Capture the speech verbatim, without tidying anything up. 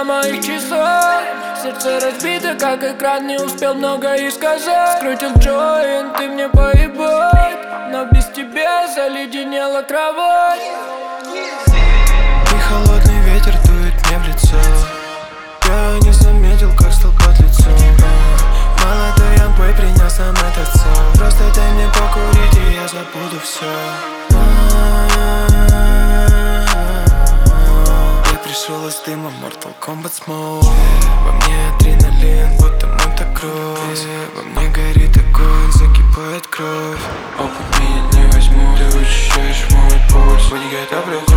моих часов. Сердце разбито, как экран, не успел многое сказать. Скрутил джойнт, ты мне поебать, но без тебя заледенела кровать. И холодный ветер дует мне в лицо. Я не заметил, как стал под лицом. Молодой янбой принес нам этот сон. Просто дай мне покурить, и я забуду все. Я пришел из дыма, Mortal Kombat Smoke. Во мне адреналин, будто мотокросс. Во мне горит огонь, закипает кровь. Опыт меня не возьму, ты ощущаешь мой пульс. Вытекает обрез,